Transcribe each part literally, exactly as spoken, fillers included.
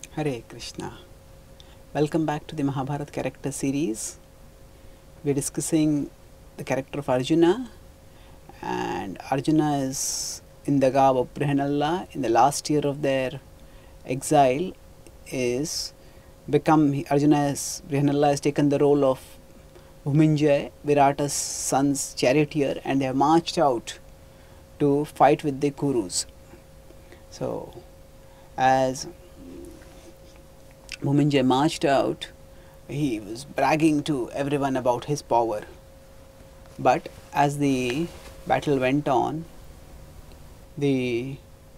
Hare Krishna. Welcome back to the Mahabharata character series. We're discussing the character of Arjuna, and Arjuna is in the garb of Brihanalla in the last year of their exile. Is become Arjuna has Brihanalla has taken the role of Bhuminjay, Virata's son's charioteer, and they have marched out to fight with the Kurus. So, as Bhuminjay marched out, he was bragging to everyone about his power. But as the battle went on, the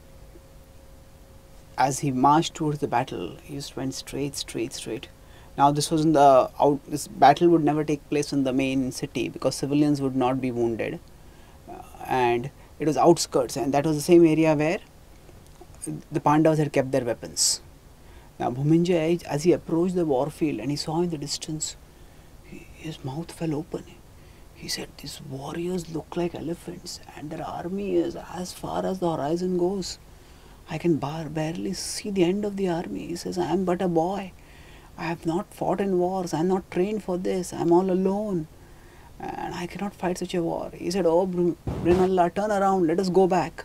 as he marched towards the battle, he just went straight, straight, straight. Now this was in the out. This battle would never take place in the main city because civilians would not be wounded, uh, and it was outskirts, and that was the same area where the Pandavas had kept their weapons. Now Bhuminjay, as he approached the war field and he saw in the distance, he, his mouth fell open. He said, "These warriors look like elephants, and their army is as far as the horizon goes. I can bar barely see the end of the army." He says, "I am but a boy. I have not fought in wars. I am not trained for this. I am all alone, and I cannot fight such a war." He said, "Oh, Brihanalla, turn around. Let us go back.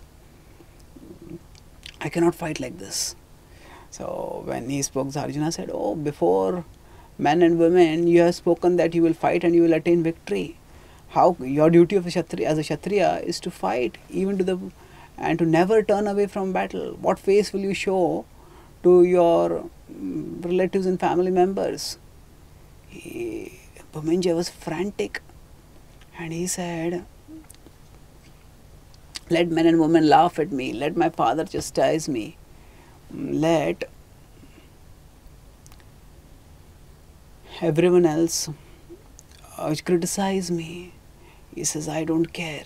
I cannot fight like this." So when he spoke, Arjuna said, "Oh, before men and women, you have spoken that you will fight and you will attain victory. How your duty of a Kshatriya, as a Kshatriya is to fight even to the and to never turn away from battle. What face will you show to your um, relatives and family members?" He, Bhuminjay was frantic, and he said, "Let men and women laugh at me. Let my father chastise me. Let everyone else uh, criticize me." He says, "I don't care."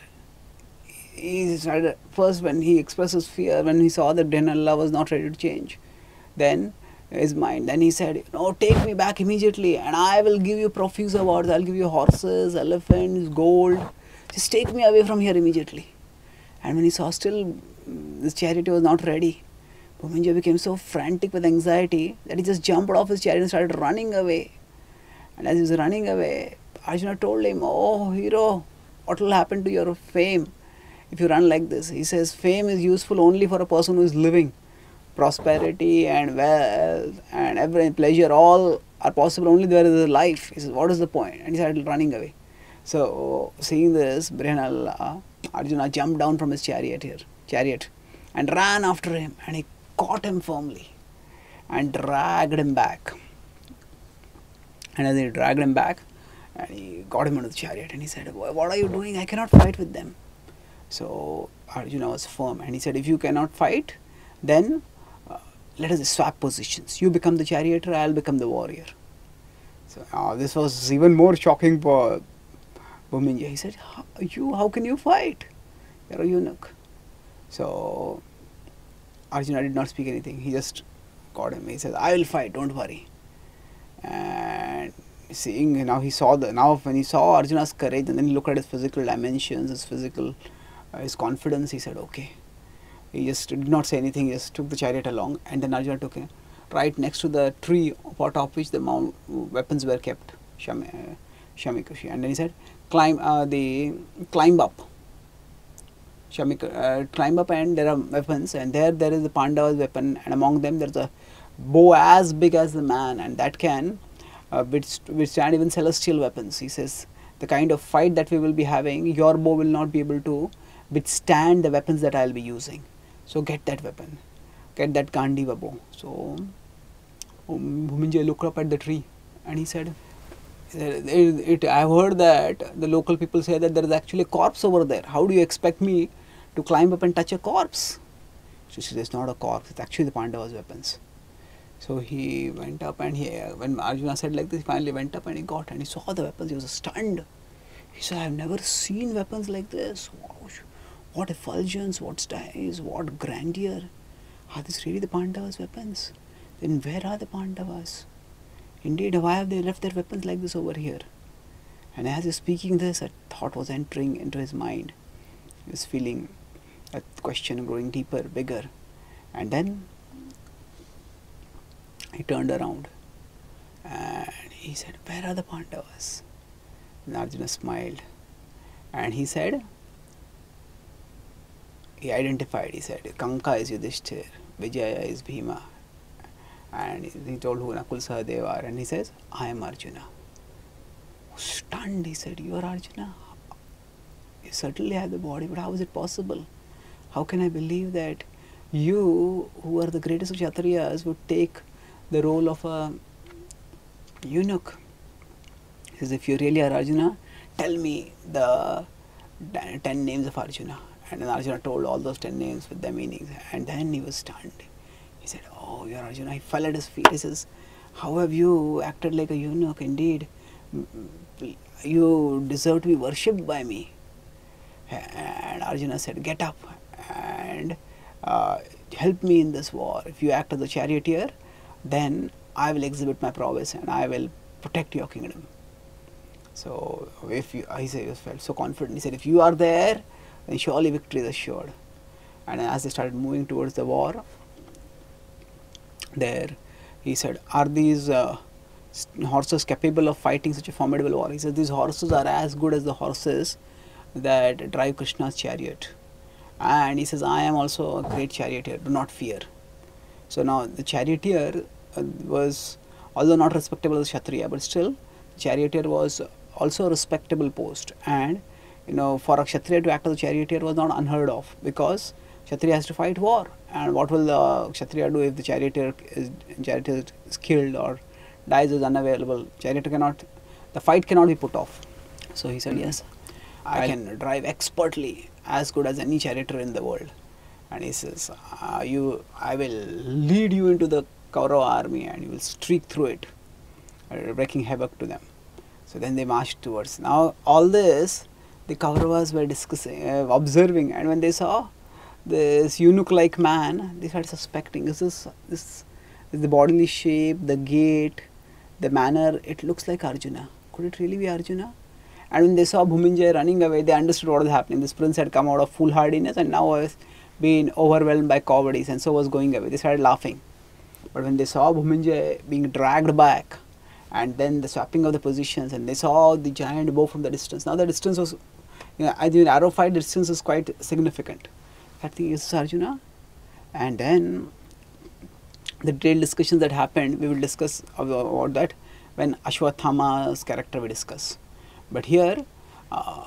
He started, first when he expressed his fear, when he saw that Brihanalla was not ready to change, then his mind, then he said, "No, take me back immediately and I will give you profuse awards. I'll give you horses, elephants, gold. Just take me away from here immediately." And when he saw still this chariot was not ready, Bhuminjay became so frantic with anxiety that he just jumped off his chariot and started running away. And as he was running away, Arjuna told him, "Oh, hero, what will happen to your fame if you run like this?" He says, "Fame is useful only for a person who is living. Prosperity and wealth and every pleasure, all are possible only there is a life." He says, "What is the point?" And he started running away. So, seeing this, Brihanalla, Arjuna jumped down from his chariot here, chariot and ran after him, and he caught him firmly and dragged him back. And as he dragged him back, and he got him into the chariot, and he said, "What are you doing? I cannot fight with them." So Arjuna was firm, and he said, "If you cannot fight, then uh, let us swap positions. You become the charioteer, I'll become the warrior." So uh, this was even more shocking for Bhuminjay. He said, "How, you, how can you fight? You're a eunuch." So Arjuna did not speak anything. He just caught him. He said, "I will fight, don't worry." And seeing, now he saw the, now when he saw Arjuna's courage, and then he looked at his physical dimensions, his physical, uh, his confidence, he said, "Okay." He just did not say anything. He just took the chariot along, and then Arjuna took him right next to the tree on top which the mount, weapons were kept, Shami, uh, Shamikushi. And then he said, "Climb, uh, the climb up." Shamik, uh, climb up, and there are weapons, and there there is the Pandava's weapon, and among them there is a bow as big as the man, and that can uh, withstand even celestial weapons. He says, "The kind of fight that we will be having, your bow will not be able to withstand the weapons that I will be using. So get that weapon, get that Gandiva bow." So um, Bhuminjay looked up at the tree, and he said, it, it, I have heard that the local people say that there is actually a corpse over there. How do you expect me to climb up and touch a corpse?" So she says, "It's not a corpse, it's actually the Pandavas' weapons." So he went up, and he, when Arjuna said like this, he finally went up and he got, and he saw the weapons. He was stunned. He said, "I have never seen weapons like this. Wow, what effulgence, what styles, what grandeur. Are these really the Pandavas' weapons? Then where are the Pandavas? Indeed, why have they left their weapons like this over here?" And as he was speaking this, a thought was entering into his mind. He was feeling that question growing deeper, bigger. And then He turned around and he said, "Where are the Pandavas?" And Arjuna smiled and he said, he identified, he said, Kanka is Yudhishthir, Vijaya is Bhima. And he told who Nakul Sahadeva are, and he says, "I am Arjuna." Stunned, he said, "You are Arjuna? You certainly have the body, but how is it possible? How can I believe that you, who are the greatest of Kshatriyas, would take the role of a eunuch?" He says, "If you really are Arjuna, tell me the ten names of Arjuna." And then Arjuna told all those ten names with their meanings, and then he was stunned. He said, "Oh, you are Arjuna." He fell at his feet. He says, "How have you acted like a eunuch? Indeed, you deserve to be worshipped by me." And Arjuna said, "Get up and uh, help me in this war. If you act as a charioteer, then I will exhibit my prowess and I will protect your kingdom." So, if you, he said, he felt so confident. He said, "If you are there, then surely victory is assured." And as they started moving towards the war, there he said, "Are these uh, horses capable of fighting such a formidable war?" He said, "These horses are as good as the horses that drive Krishna's chariot." And he says, "I am also a great charioteer, do not fear." So now the charioteer uh, was, although not respectable as Kshatriya, but still charioteer was also a respectable post. And you know, for a Kshatriya to act as a charioteer was not unheard of, because Kshatriya has to fight war. And what will the Kshatriya do if the charioteer is, charioteer is killed or dies, is unavailable? Charioteer cannot, the fight cannot be put off. So he said, "Yes, I can drive expertly, as good as any charioteer in the world." And he says, uh, "You, I will lead you into the Kaurava army and you will streak through it, uh, wreaking havoc to them." So then they marched towards. Now all this, the Kauravas were discussing, uh, observing, and when they saw this eunuch-like man, they started suspecting, is this, this is the bodily shape, the gait, the manner, it looks like Arjuna. Could it really be Arjuna? And when they saw Bhuminjay running away, they understood what was happening. This prince had come out of foolhardiness and now was being overwhelmed by cowardice, and so was going away. They started laughing. But when they saw Bhuminjay being dragged back, and then the swapping of the positions, and they saw the giant bow from the distance. Now the distance was, you know, I think arrow fight distance is quite significant. I think it's Arjuna. And then the detailed discussions that happened, we will discuss about that when Ashwathama's character we discuss. But here, uh,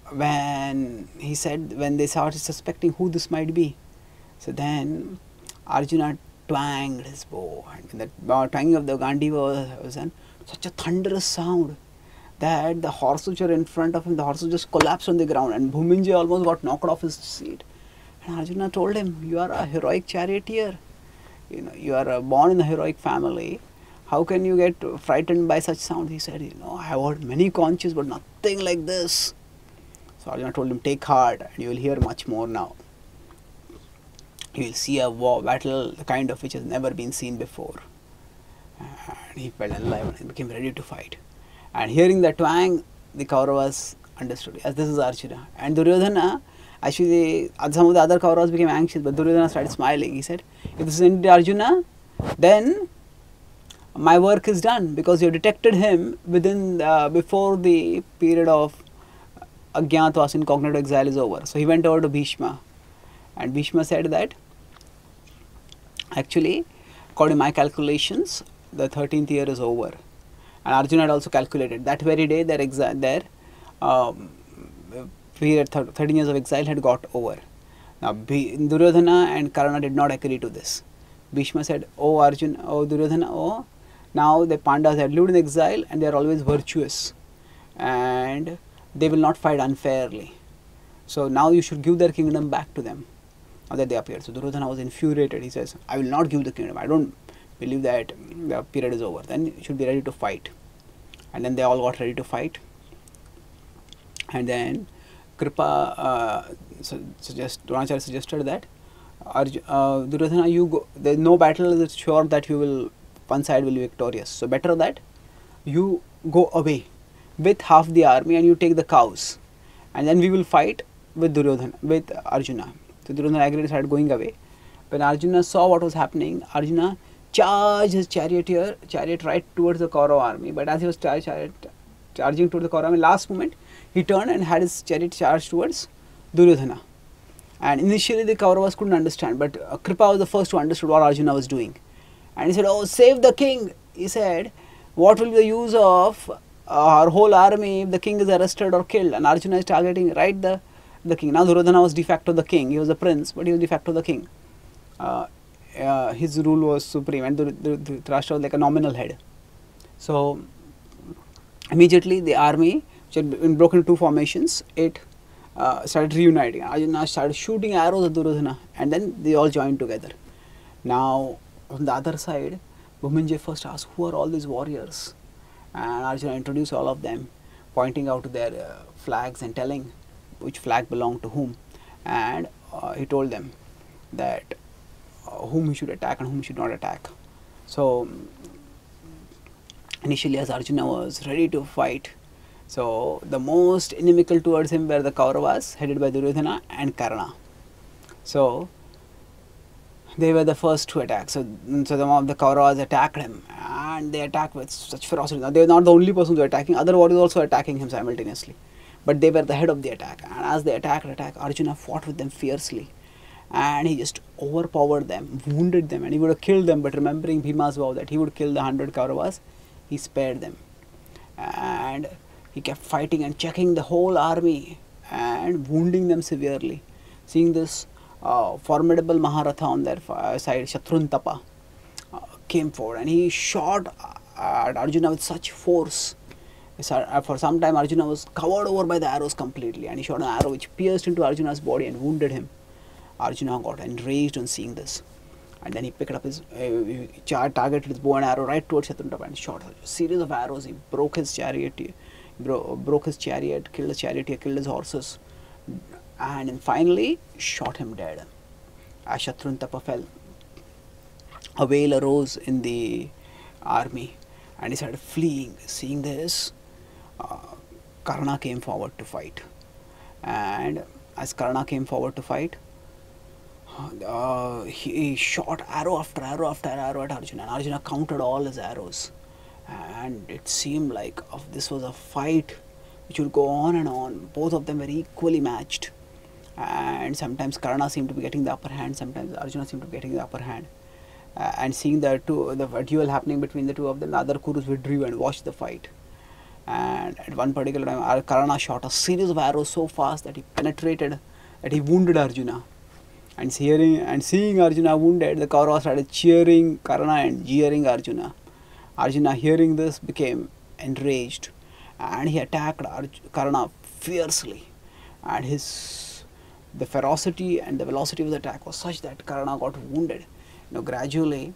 when he said, when they started suspecting who this might be, so then Arjuna twanged his bow, and that uh, twanging of the Gandiva was, was an, such a thunderous sound that the horses which were in front of him, the horses just collapsed on the ground, and Bhuminjay almost got knocked off his seat. And Arjuna told him, "You are a heroic charioteer. You know, you are uh, born in a heroic family. How can you get frightened by such sound?" He said, "You know, I have heard many conches, but nothing like this." So Arjuna told him, "Take heart, and you will hear much more now. You will see a war battle, the kind of which has never been seen before." And he felt alive and became ready to fight. And hearing the twang, the Kauravas understood, yes, this is Arjuna. And Duryodhana, actually, some of the other Kauravas became anxious, but Duryodhana started smiling. He said, "If this is indeed Arjuna, then my work is done, because you detected him within the, before the period of Ajnatavas, incognito exile, is over." So he went over to Bhishma, and Bhishma said that, actually, according to my calculations, the thirteenth year is over. And Arjuna had also calculated that very day their exile, their um, period, thirteen years of exile had got over. Now, Duryodhana and Karna did not agree to this. Bhishma said, "Oh Arjuna, oh Duryodhana, oh, now the Pandavas have lived in exile and they are always virtuous and they will not fight unfairly. So now you should give their kingdom back to them." Now that they appeared. So Duryodhana was infuriated. He says, "I will not give the kingdom. I don't believe that the period is over. Then you should be ready to fight." And then they all got ready to fight. And then Kripa uh, su suggest, Dronacharya suggested that, Arjuna, uh, Duryodhana, you go, there is no battle is sure that you will, one side will be victorious. So better that you go away with half the army and you take the cows, and then we will fight with Duryodhana, with Arjuna. So Duryodhana agreed and started going away. When Arjuna saw what was happening, Arjuna charged his charioteer, chariot right towards the Kaurava army. But as he was char chariot, charging towards the Kaurava army, last moment he turned and had his chariot charged towards Duryodhana. And initially the Kauravas couldn't understand, but uh, Kripa was the first to understood what Arjuna was doing. And he said, "Oh, save the king." He said, "What will be the use of uh, our whole army if the king is arrested or killed?" And Arjuna is targeting right the, the king. Now Duryodhana was de facto the king. He was a prince, but he was de facto the king. Uh, uh, his rule was supreme, and Dhritarashtra was like a nominal head. So immediately the army, which had been broken into two formations, it uh, started reuniting. Arjuna started shooting arrows at Duryodhana, and then they all joined together. Now on the other side, Bhuminjay first asked, "Who are all these warriors?" And Arjuna introduced all of them, pointing out their uh, flags and telling which flag belonged to whom. And uh, he told them that uh, whom he should attack and whom he should not attack. So initially, as Arjuna was ready to fight, so the most inimical towards him were the Kauravas, headed by Duryodhana and Karna. So they were the first to attack. So, so the, the Kauravas attacked him, and they attacked with such ferocity. Now, they were not the only persons who were attacking, other warriors also attacking him simultaneously. But they were the head of the attack. And as they attacked, attacked, Arjuna fought with them fiercely. And he just overpowered them, wounded them, and he would have killed them. But remembering Bhima's vow that he would kill the hundred Kauravas, he spared them. And he kept fighting and checking the whole army and wounding them severely. Seeing this Uh, formidable Maharatha on their uh, side, Shatruntapa, uh, came forward, and he shot uh, at Arjuna with such force. Uh, for some time, Arjuna was covered over by the arrows completely, and he shot an arrow which pierced into Arjuna's body and wounded him. Arjuna got enraged on seeing this, and then he picked up his uh, targeted his bow and arrow right towards Shatruntapa and shot a series of arrows. He broke his chariot, bro broke his chariot, killed his charioteer, killed his horses, and then finally shot him dead. As Shatruntapa fell, a wail arose in the army, and he started fleeing. Seeing this, uh, Karna came forward to fight, and as Karna came forward to fight, uh, he, he shot arrow after arrow after arrow at Arjuna, and Arjuna counted all his arrows, and it seemed like uh, this was a fight which would go on and on. Both of them were equally matched. And sometimes Karna seemed to be getting the upper hand, sometimes Arjuna seemed to be getting the upper hand. Uh, and seeing the two, the duel happening between the two of them, the other Kurus withdrew and watched the fight. And at one particular time, Karna shot a series of arrows so fast that he penetrated, that he wounded Arjuna. And hearing and seeing Arjuna wounded, the Kauravas started cheering Karna and jeering Arjuna. Arjuna, hearing this, became enraged, and he attacked Karna fiercely. And his the ferocity and the velocity of the attack was such that Karna got wounded. You know, gradually,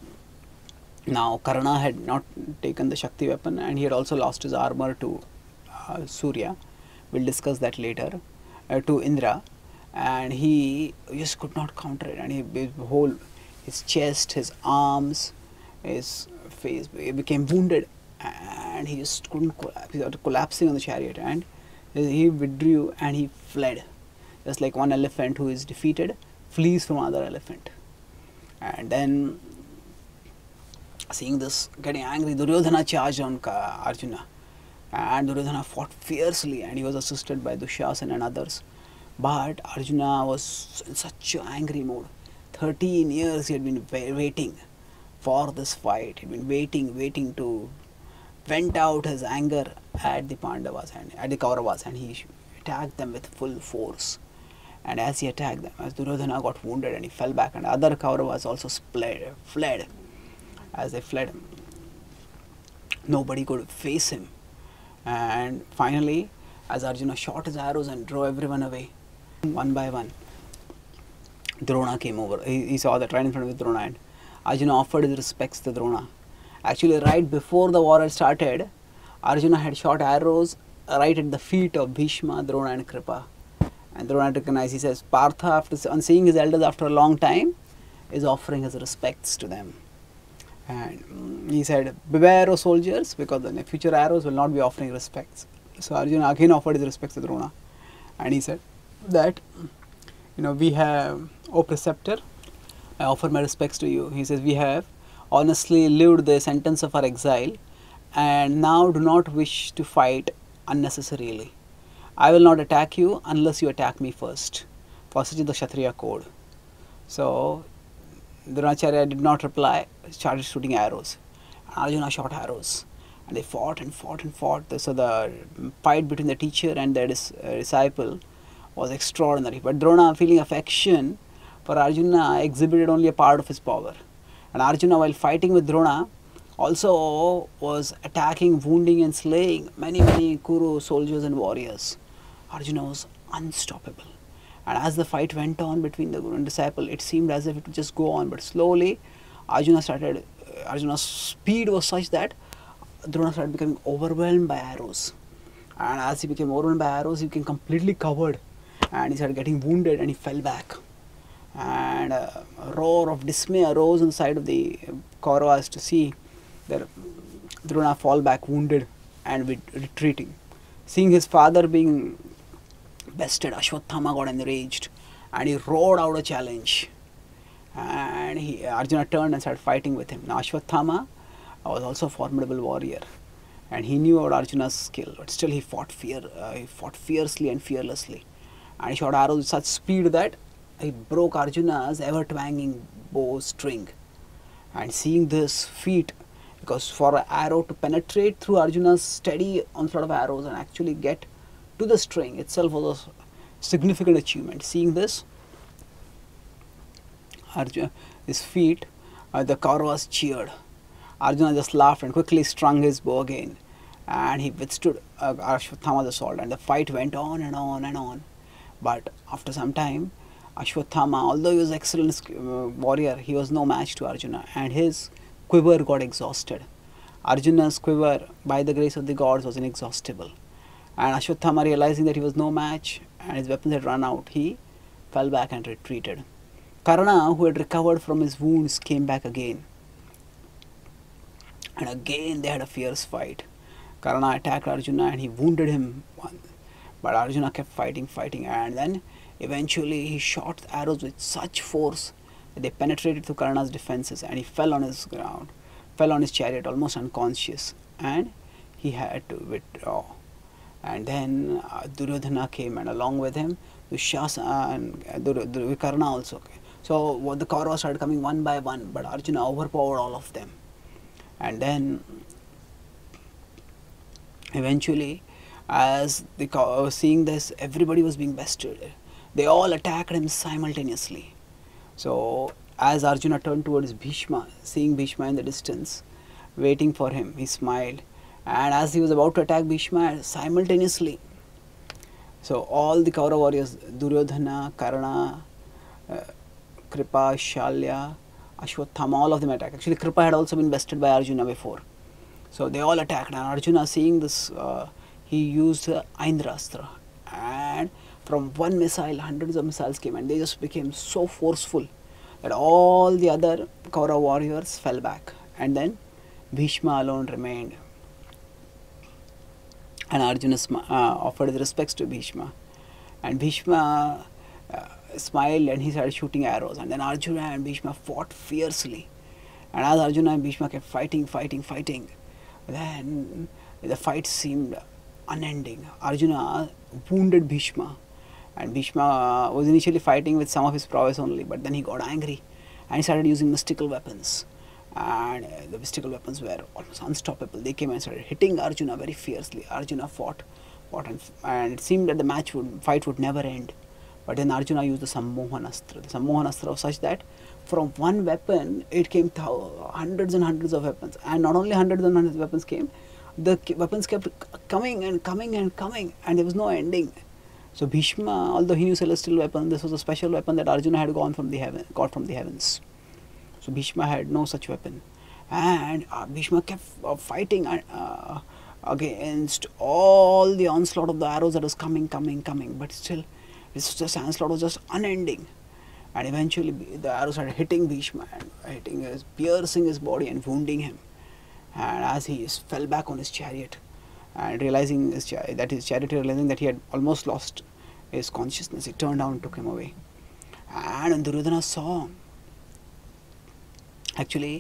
now Karna had not taken the Shakti weapon, and he had also lost his armor to uh, Surya. We'll discuss that later. Uh, to Indra, and he just could not counter it. And he, his whole, his chest, his arms, his face, he became wounded, and he just couldn't collapse. He started collapsing on the chariot, and he withdrew and he fled. Just like one elephant who is defeated flees from another elephant. And then, seeing this, getting angry, Duryodhana charged on Arjuna, and Duryodhana fought fiercely, and he was assisted by Dushasana and others. But Arjuna was in such an angry mood. thirteen years he had been waiting for this fight. He had been waiting, waiting to vent out his anger at the Pandavas and at the Kauravas, and he attacked them with full force. And as he attacked them, as Duryodhana got wounded and he fell back, and other Kauravas also fled, fled. As they fled, nobody could face him. And finally, as Arjuna shot his arrows and drove everyone away, one by one, Drona came over. He, he saw that right in front of Drona, and Arjuna offered his respects to Drona. Actually, right before the war had started, Arjuna had shot arrows right at the feet of Bhishma, Drona and Kripa. And Drona recognized, he says, Partha, after on seeing his elders after a long time, is offering his respects to them. And he said, beware, O soldiers, because the future arrows will not be offering respects. So Arjuna again offered his respects to Drona. And he said that, you know, we have, O preceptor, I offer my respects to you. He says, we have honestly lived the sentence of our exile, and now do not wish to fight unnecessarily. I will not attack you unless you attack me first. For such is the Kshatriya code. So Dronacharya did not reply, started shooting arrows. Arjuna shot arrows, and they fought and fought and fought. So the fight between the teacher and the dis uh, disciple was extraordinary. But Drona, feeling affection for Arjuna, exhibited only a part of his power. And Arjuna, while fighting with Drona, also was attacking, wounding and slaying many, many Kuru soldiers and warriors. Arjuna was unstoppable. And as the fight went on between the Guru and disciple, it seemed as if it would just go on. But slowly, Arjuna started, uh, Arjuna's speed was such that Drona started becoming overwhelmed by arrows. And as he became overwhelmed by arrows, he became completely covered. And he started getting wounded and he fell back. And uh, a roar of dismay arose on the side of the Kauravas to see their Drona fall back wounded and with retreating. Seeing his father being bested, Ashwatthama got enraged and he roared out a challenge. And he, Arjuna turned and started fighting with him. Now Ashwatthama was also a formidable warrior, and he knew about Arjuna's skill, but still he fought fear, uh, he fought fiercely and fearlessly, and he shot arrows with such speed that he broke Arjuna's ever twanging bow string. And seeing this feat, because for an arrow to penetrate through Arjuna's steady onslaught of arrows and actually get to the string itself was a significant achievement. Seeing this, Arjuna, his feat, uh, the Kauravas cheered. Arjuna just laughed and quickly strung his bow again, and he withstood uh, Ashwatthama's assault, and the fight went on and on and on. But after some time, Ashwatthama, although he was an excellent uh, warrior, he was no match to Arjuna, and his quiver got exhausted. Arjuna's quiver, by the grace of the gods, was inexhaustible. And Ashwatthama, realizing that he was no match and his weapons had run out, he fell back and retreated. Karna, who had recovered from his wounds, came back again. And again they had a fierce fight. Karna attacked Arjuna and he wounded him. But Arjuna kept fighting, fighting, and then eventually he shot arrows with such force that they penetrated through Karna's defenses, and he fell on his ground, fell on his chariot almost unconscious, and he had to withdraw. And then uh, Duryodhana came, and along with him Dushasana and uh, Dur Dur Karna also came. So what the Kauravas started coming one by one, but Arjuna overpowered all of them. And then eventually, as the uh, seeing this, everybody was being bested. They all attacked him simultaneously. So as Arjuna turned towards Bhishma, seeing Bhishma in the distance, waiting for him, he smiled. And as he was about to attack Bhishma, simultaneously, so all the Kaurava warriors, Duryodhana, Karna, uh, Kripa, Shalya, Ashwatthama, all of them attacked. Actually, Kripa had also been bested by Arjuna before. So they all attacked, and Arjuna, seeing this, uh, he used uh, Aindrastra, and from one missile, hundreds of missiles came, and they just became so forceful that all the other Kaurava warriors fell back, and then Bhishma alone remained. And Arjuna uh, offered his respects to Bhishma, and Bhishma uh, smiled and he started shooting arrows, and then Arjuna and Bhishma fought fiercely. And as Arjuna and Bhishma kept fighting, fighting, fighting, then the fight seemed unending. Arjuna wounded Bhishma, and Bhishma was initially fighting with some of his prowess only, but then he got angry and he started using mystical weapons. And uh, the mystical weapons were almost unstoppable. They came and started hitting Arjuna very fiercely. Arjuna fought, fought and, and it seemed that the match would, fight would never end. But then Arjuna used the Sammohanastra. The Sammohanastra was such that from one weapon, it came hundreds and hundreds of weapons. And not only hundreds and hundreds of weapons came, the weapons kept coming and coming and coming, and there was no ending. So Bhishma, although he knew celestial weapon, this was a special weapon that Arjuna had gone from the heaven, got from the heavens. So Bhishma had no such weapon, and uh, Bhishma kept uh, fighting uh, against all the onslaught of the arrows that was coming, coming, coming. But still, this just onslaught was just unending, and eventually the arrows started hitting Bhishma and hitting his, piercing his body and wounding him. And as he fell back on his chariot, and realizing his that his chariot, realizing that he had almost lost his consciousness, he turned down and took him away. And when Duryodhana saw, actually,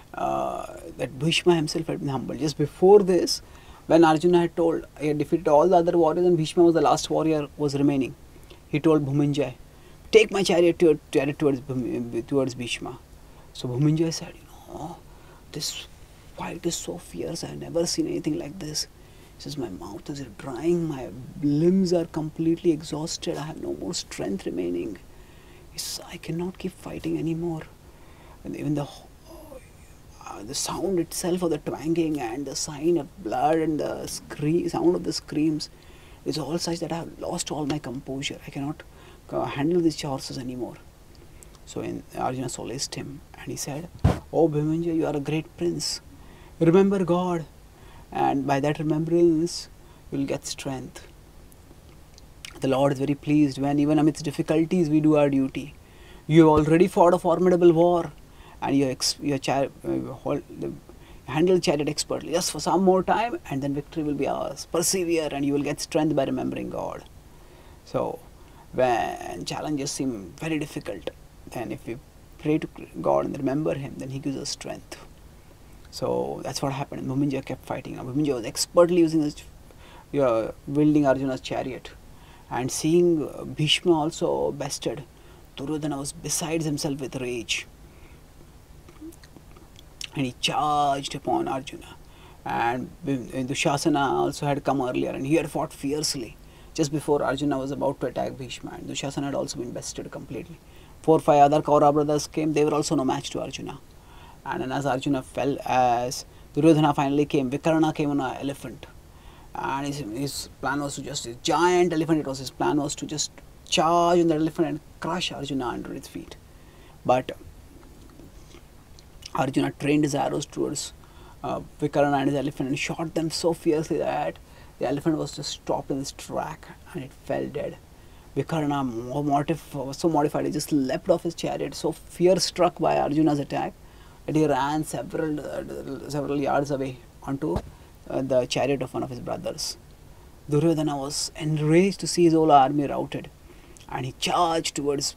uh, that Bhishma himself had been humbled. Just before this, when Arjuna had told, he had defeated all the other warriors and Bhishma was the last warrior was remaining, he told Bhuminjay, take my chariot, to, chariot towards, towards Bhishma. So Bhuminjay said, you know, this fight is so fierce, I have never seen anything like this. He says, my mouth is drying, my limbs are completely exhausted, I have no more strength remaining. He says, I cannot keep fighting anymore. And even the uh, the sound itself of the twanging and the sign of blood and the scream, sound of the screams is all such that I have lost all my composure. I cannot uh, handle these horses anymore. So in, Arjuna solaced him and he said, oh Bhimanjaya, you are a great prince. Remember God, and by that remembrance you will get strength. The Lord is very pleased when even amidst difficulties we do our duty. You have already fought a formidable war and you your char uh, hold, the, handle chariot expertly. Just for some more time and then victory will be ours. Persevere and you will get strength by remembering God. So when challenges seem very difficult, then if we pray to God and remember Him, then He gives us strength. So that's what happened. Bhuminjaya kept fighting. Now, Bhuminjaya was expertly using his, uh, wielding Arjuna's chariot. And seeing uh, Bhishma also bested, Duryodhana was besides himself with rage. And he charged upon Arjuna. And Dushasana also had come earlier and he had fought fiercely just before Arjuna was about to attack Bhishma. And Dushasana had also been bested completely. Four or five other Kaurava brothers came, they were also no match to Arjuna. And then as Arjuna fell, as Duryodhana finally came, Vikarna came on an elephant. And his, his plan was to just, a giant elephant it was, his plan was to just charge on the elephant and crush Arjuna under its feet. But Arjuna trained his arrows towards uh, Vikarna and his elephant and shot them so fiercely that the elephant was just stopped in its track and it fell dead. Vikarna was so mortified, he just leapt off his chariot, so fear struck by Arjuna's attack that he ran several, uh, several yards away onto uh, the chariot of one of his brothers. Duryodhana was enraged to see his whole army routed and he charged towards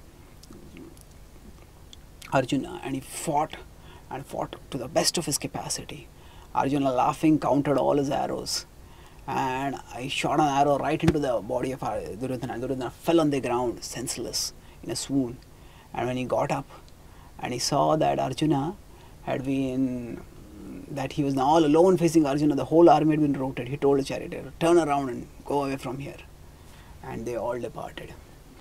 Arjuna and he fought and fought to the best of his capacity. Arjuna laughing countered all his arrows and I shot an arrow right into the body of Duryodhana. Duryodhana fell on the ground senseless in a swoon, and when he got up and he saw that Arjuna had been, that he was now all alone facing Arjuna, the whole army had been routed, he told the charioteer, turn around and go away from here. And they all departed.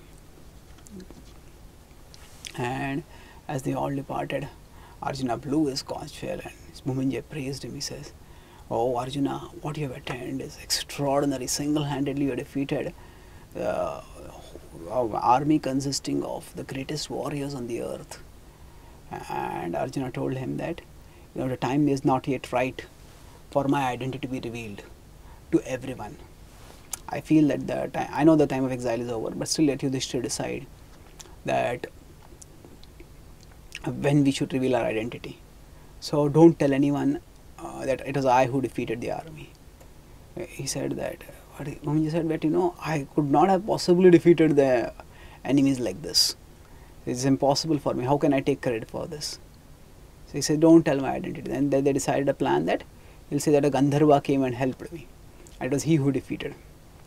And as they all departed, Arjuna blew his conch shell and Bhuminjaya praised him. He says, oh Arjuna, what you have attained is extraordinary. Single-handedly you have defeated uh, an army consisting of the greatest warriors on the earth. And Arjuna told him that, you know, the time is not yet right for my identity to be revealed to everyone. I feel that the time, I know the time of exile is over, but still let Yudhishthira decide that when we should reveal our identity. So don't tell anyone uh, that it was I who defeated the army. He said that, what he, Bhuminjaya said that, you know, I could not have possibly defeated the enemies like this. It's impossible for me. How can I take credit for this? So he said, don't tell my identity. Then they, they decided a plan that he'll say that a Gandharva came and helped me. And it was he who defeated.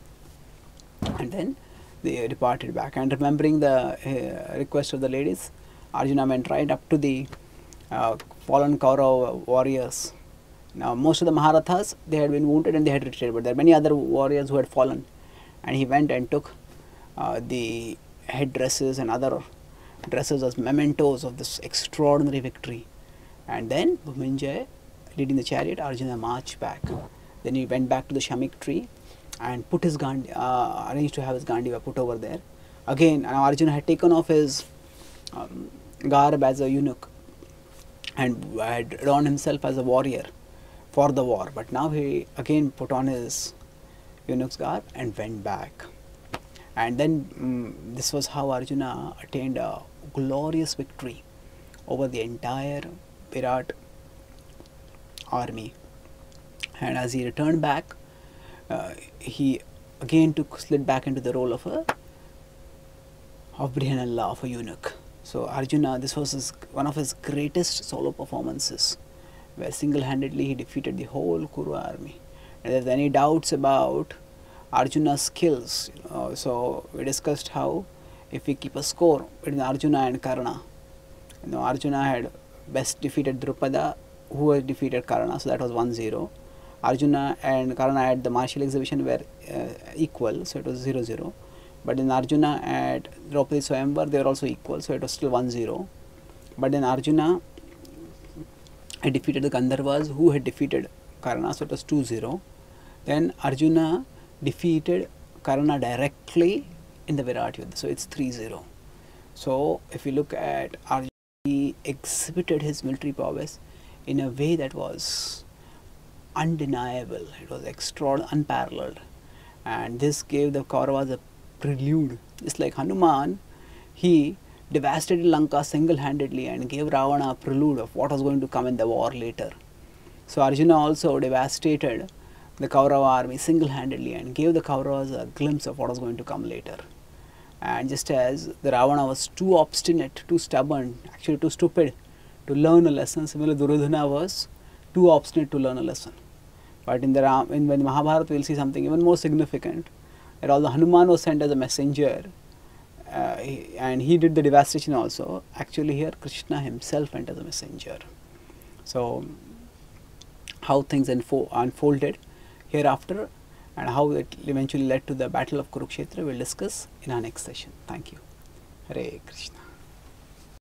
And then they departed back. And remembering the uh, request of the ladies, Arjuna went right up to the uh, fallen Kaurava warriors. Now most of the Maharathas, they had been wounded and they had retreated, but there are many other warriors who had fallen. And he went and took uh, the headdresses and other dresses as mementos of this extraordinary victory. And then Bhuminjaya, leading the chariot, Arjuna marched back. Then he went back to the Shamik tree and put his Gandhi, uh, arranged to have his Gandiva put over there. Again, Arjuna had taken off his um, garb as a eunuch and had adorned himself as a warrior for the war. But now he again put on his eunuch's garb and went back. And then um, this was how Arjuna attained a glorious victory over the entire Virat army. And as he returned back, uh, he again took slid back into the role of a of Brihanalla, of a eunuch. So Arjuna, this was his, one of his greatest solo performances, where single-handedly he defeated the whole Kuru army. And if there's any doubts about Arjuna's skills, you know, so we discussed how if we keep a score between Arjuna and Karna, you know, Arjuna had best defeated Drupada, who had defeated Karna, so that was one zero. Arjuna and Karna at the martial exhibition were uh, equal, so it was zero zero. But in Arjuna at Draupadi Swayamvar, they were also equal, so it was still one zero. But in Arjuna had defeated the Gandharvas, who had defeated Karna, so it was two zero. Then Arjuna defeated Karna directly in the Virat Yuddha, so it's three zero. So if you look at Arjuna, he exhibited his military prowess in a way that was undeniable. It was extraordinary, unparalleled, and this gave the Kauravas a prelude. Just like Hanuman, he devastated Lanka single-handedly and gave Ravana a prelude of what was going to come in the war later. So Arjuna also devastated the Kaurava army single-handedly and gave the Kauravas a glimpse of what was going to come later. And just as the Ravana was too obstinate, too stubborn, actually too stupid to learn a lesson, similarly Duryodhana was too obstinate to learn a lesson. But in the, Ram, in, in the Mahabharata, we will see something even more significant, that although Hanuman was sent as a messenger, uh, he, and he did the devastation also, actually here Krishna himself went as a messenger. So how things unfo unfolded hereafter and how it eventually led to the battle of Kurukshetra, we will discuss in our next session. Thank you. Hare Krishna.